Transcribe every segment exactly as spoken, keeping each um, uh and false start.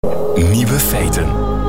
Nieuwe feiten.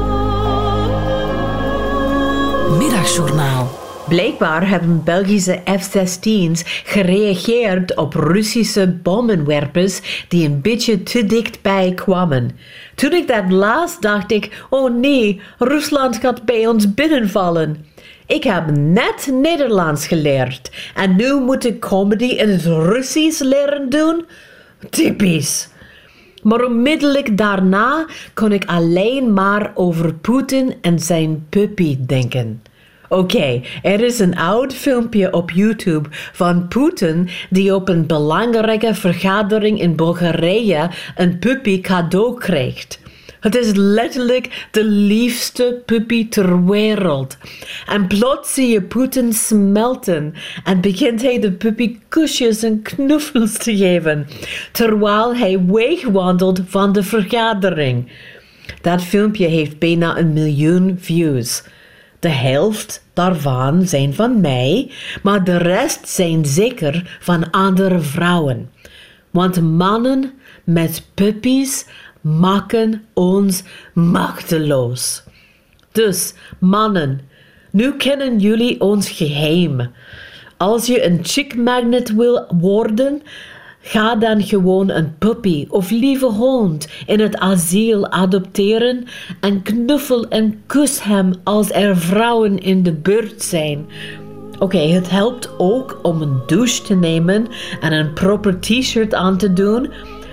Middagjournaal. Blijkbaar hebben Belgische F zestien's gereageerd op Russische bommenwerpers die een beetje te dichtbij kwamen. Toen ik dat las, dacht ik, oh nee, Rusland gaat bij ons binnenvallen. Ik heb net Nederlands geleerd en nu moet ik comedy in het Russisch leren doen? Typisch. Maar onmiddellijk daarna kon ik alleen maar over Poetin en zijn puppy denken. Oké, okay, er is een oud filmpje op YouTube van Poetin die op een belangrijke vergadering in Bulgarije een puppy cadeau krijgt. Het is letterlijk de liefste puppy ter wereld. En plots zie je Poetin smelten en begint hij de puppy kusjes en knuffels te geven, terwijl hij wegwandelt van de vergadering. Dat filmpje heeft bijna een miljoen views. De helft daarvan zijn van mij, maar de rest zijn zeker van andere vrouwen. Want mannen met puppies maken ons machteloos. Dus, mannen, nu kennen jullie ons geheim. Als je een chick magnet wil worden, ga dan gewoon een puppy of lieve hond in het asiel adopteren en knuffel en kus hem als er vrouwen in de buurt zijn. Oké, okay, het helpt ook om een douche te nemen en een proper t-shirt aan te doen,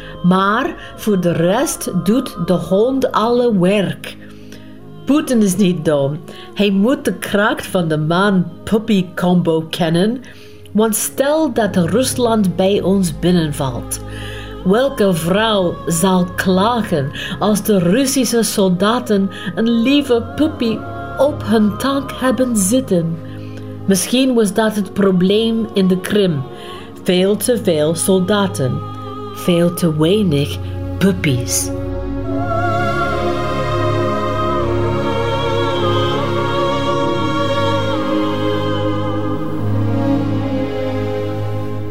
maar voor de rest doet de hond alle werk. Poetin is niet dom. Hij moet de kracht van de man-puppy combo kennen, want stel dat Rusland bij ons binnenvalt. Welke vrouw zal klagen als de Russische soldaten een lieve puppy op hun tank hebben zitten? Misschien was dat het probleem in de Krim. Veel te veel soldaten. Veel te weinig puppies.